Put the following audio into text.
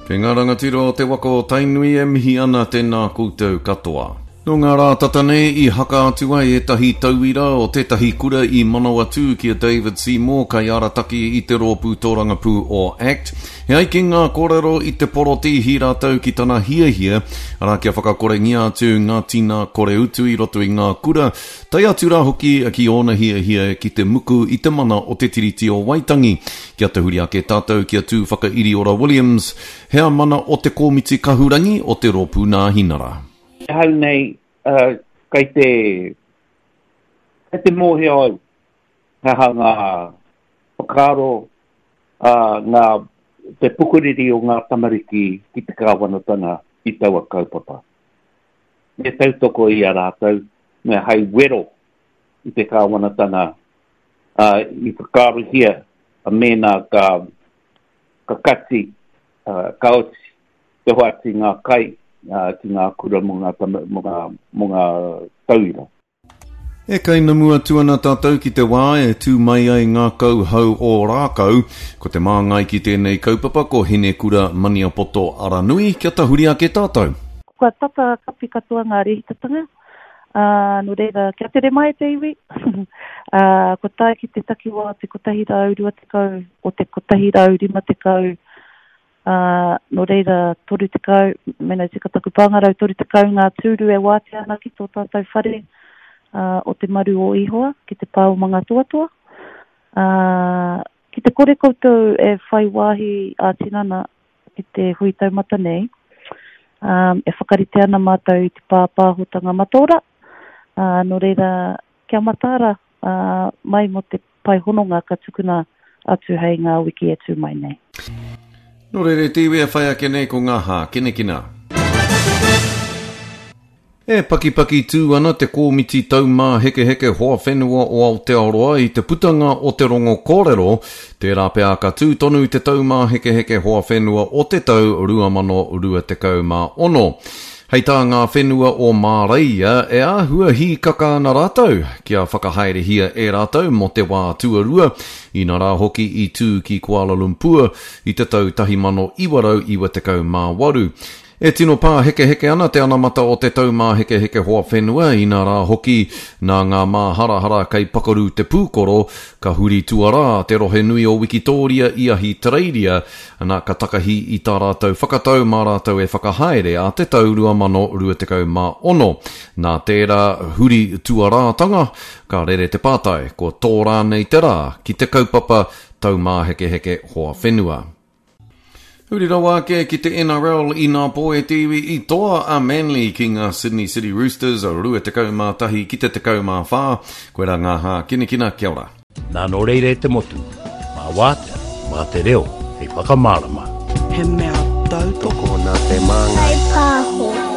Te ngā rangatira o te wako tainui e mihi ana tēnā koutou katoa. No ngā rā tatanei I haka atu ai e tahi tauira o tētahi kura I Manawatu kia David Seymour kai arataki I te rōpū tōrangapū o ACT. He ai ki ngā kōrero I te poroti hi rātau ki tana hiahia, ara kia whakakore ngia atu ngā tina kore utu I roto I ngā kura, tai atu rā hoki ki ona hiahia ki te muku I te mana o te tiriti o Waitangi. Kia te huri ake tātou kia tū whakairi ora Williams, hea mana o te kōmiti kahurangi o te rōpū nā hinara. Hau nei, kei te mohe ai, ha ngā whakaro, ngā te pukuriri o ngā tamariki ki te kāwanatanga I taua kaupapa. Me tautoko I a rātou, me hei wero I te kāwanatanga, I whakaro hia, a mena ka kati, ka oti, te hoati ngā kai, ki ngā kura mo ngā tauira. E kai namua tuana tātou ki te wā e tū mai ai ngā kau hau o rākau, ko te māngai ki tēnei kaupapa ko hene kura Maniapoto Aranui, kia tahuri ake tātou. Kua tata kapi katoa ngā rehitatanga, no reira kia tere mai te iwi, ko tae ki te takiwa te kotahi rau rua te kau, o te kotahi rau rima te kau, no reira toru te kau, mena te kataku pāngarau toru te kau ngā tūru e wāte ana ki tō tātou whare o te maru o ihoa, ki te pāo manga tuatua. Ki te kore koutou e whai wāhi a tinana ki te hui taumata nei, e whakarite ana mātou I te pāpāhotanga matora, no reira kia matara mai mo te pai hononga ka tukuna atu hei ngā wiki e tū mai nei. No reire tiwe e whai ake nei ko ngā hā, kina. E paki tū ana te kōmiti taumā heke hoa whenua o Aotearoa I te putanga o te rongo kōrero, tērā pea ka tū tonu te taumā heke hoa whenua o te tau 2024. Hei tā ngā whenua o Māraia e āhua hi kaka ana rātou, kia whakahaere hia e rātou mo te wā tuarua, I nā rā hoki I tū ki Kuala Lumpur, I te tau 1928. E tino pā heke ana te anamata o te taumā heke hoa whenua I nā rā hoki nā ngā mā harahara kei pakaru te pūkoro ka huri tuara te rohe nui o Wikitoria I ahi Tereiria nā ka takahi I tā rātou whakatau mā rātou e whakahaere a te tau 2024. Nā tērā huri tuarātanga ka rere te pātai ko tō rānei te rā ki te kaupapa taumā heke hoa whenua. Huri rawa ake ki te NRL I ngā poe tiwi I toa a Manly ki ngā Sydney City Roosters o rua te kaumātahi ki te kaumā whā. Koe rā ngā hā, kina, kia ora. Nā no reire te motu, mā wātea, mā te reo, hei whakamārama. He mea tautoko nā te māngai. Hei pāho.